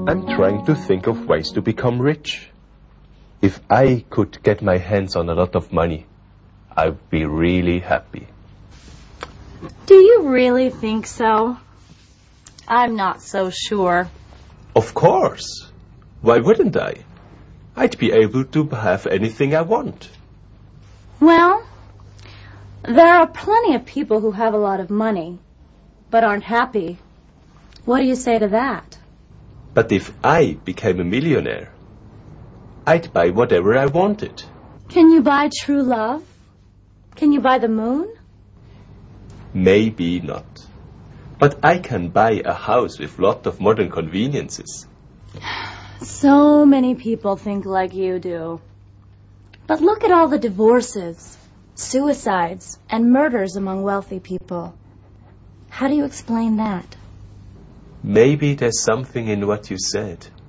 I'm trying to think of ways to become rich. If I could get my hands on a lot of money, I'd be really happy. Do you really think so? I'm not so sure. Of course. Why wouldn't I? I'd be able to have anything I want. Well, there are plenty of people who have a lot of money, but aren't happy. What do you say to that? But if I became a millionaire, I'd buy whatever I wanted. Can you buy true love? Can you buy the moon? Maybe not. But I can buy a house with lots of modern conveniences. So many people think like you do. But look at all the divorces, suicides, and murders among wealthy people. How do you explain that? Maybe there's something in what you said.